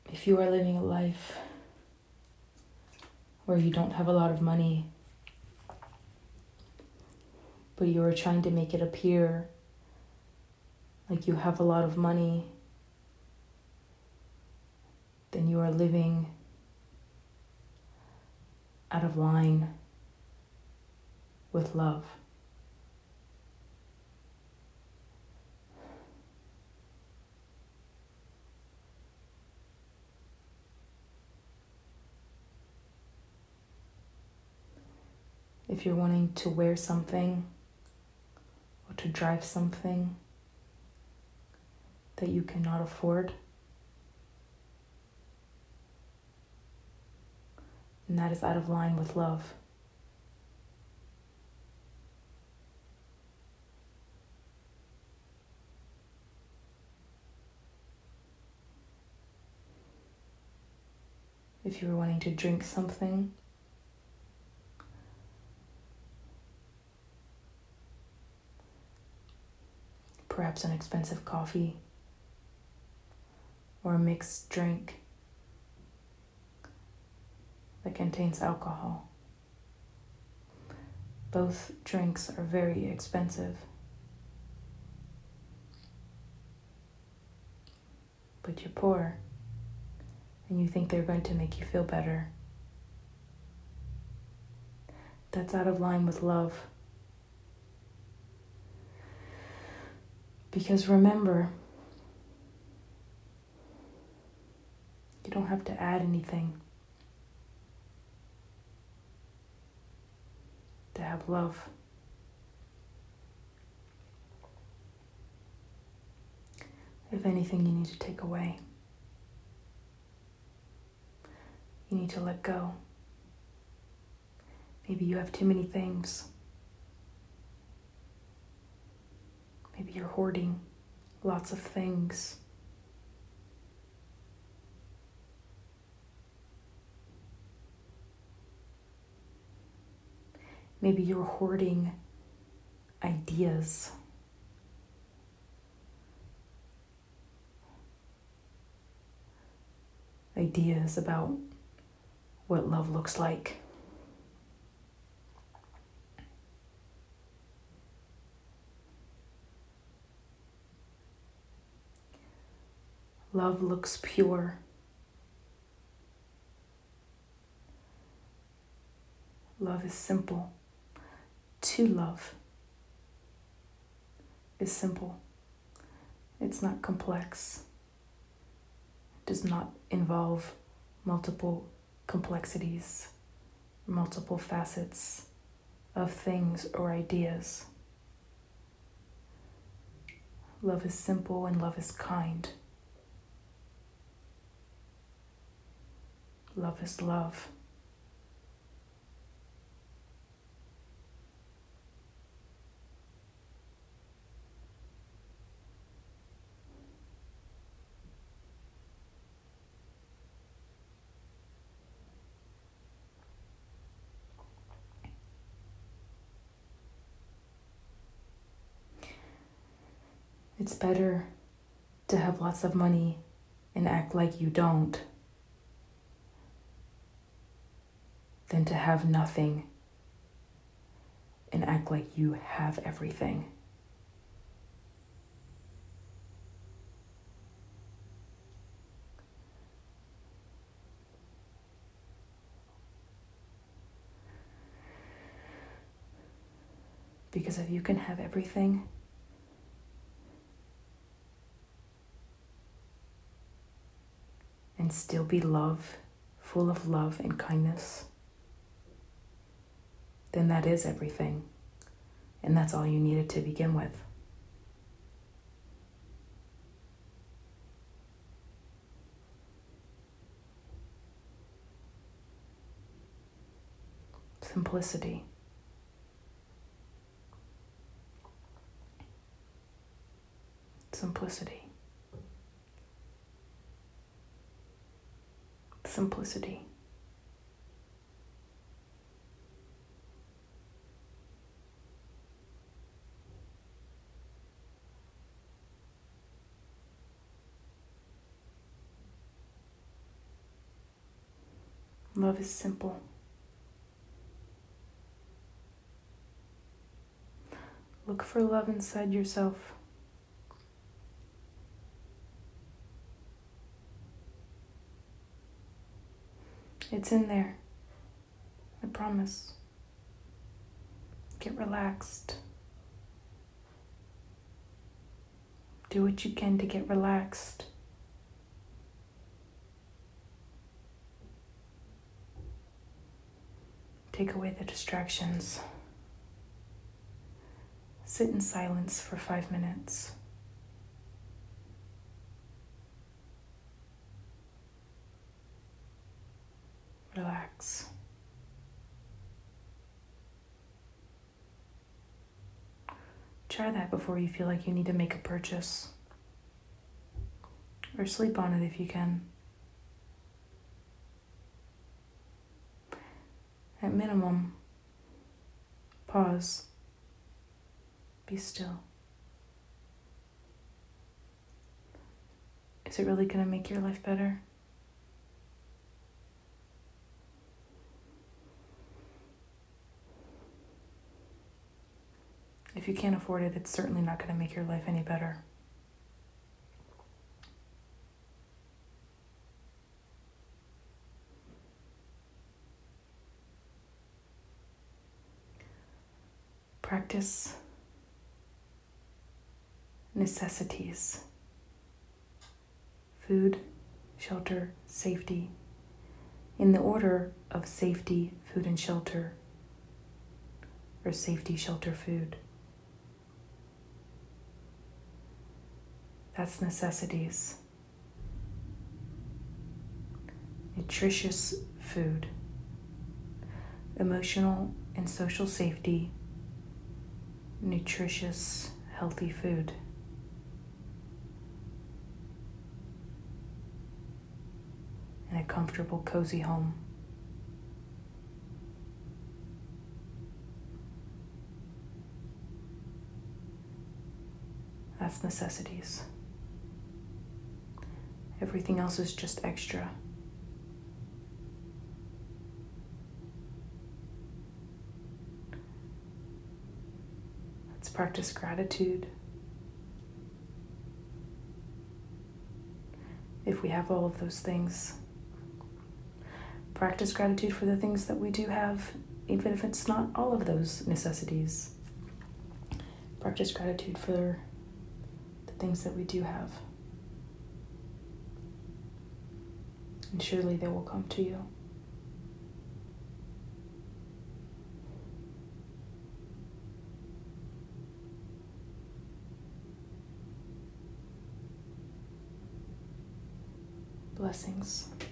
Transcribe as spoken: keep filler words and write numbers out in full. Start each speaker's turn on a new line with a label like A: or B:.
A: If you are living a life where you don't have a lot of money, but you are trying to make it appear like you have a lot of money, then you are living out of line with love. If you're wanting to wear something or to drive something that you cannot afford, then that is out of line with love. If you're wanting to drink something, perhaps an expensive coffee or a mixed drink that contains alcohol. Both drinks are very expensive, but you're poor and you think they're going to make you feel better. That's out of line with love. Because remember, you don't have to add anything to have love. If anything, you need to take away. You need to let go. Maybe you have too many things. Maybe you're hoarding lots of things. Maybe you're hoarding ideas. Ideas about what love looks like. Love looks pure. Love is simple. To love is simple. It's not complex. It does not involve multiple complexities, multiple facets of things or ideas. Love is simple and love is kind. Love is love. It's better to have lots of money and act like you don't than to have nothing and act like you have everything. Because if you can have everything, and still be love, full of love and kindness, then that is everything. And that's all you needed to begin with. Simplicity. Simplicity. Simplicity. Love is simple. Look for love inside yourself. It's in there. I promise. Get relaxed. Do what you can to get relaxed. Take away the distractions. Sit in silence for five minutes. Relax. Try that before you feel like you need to make a purchase. Or sleep on it if you can. At minimum, pause. Be still. Is it really going to make your life better? If you can't afford it, it's certainly not going to make your life any better. Practice necessities. Food, shelter, safety. In the order of safety, food, and shelter. Or safety, shelter, food. That's necessities. Nutritious food. Emotional and social safety. Nutritious, healthy food. And a comfortable, cozy home. That's necessities. Everything else is just extra. Let's practice gratitude. If we have all of those things. Practice gratitude for the things that we do have, even if it's not all of those necessities. Practice gratitude for the things that we do have. And surely they will come to you. Blessings.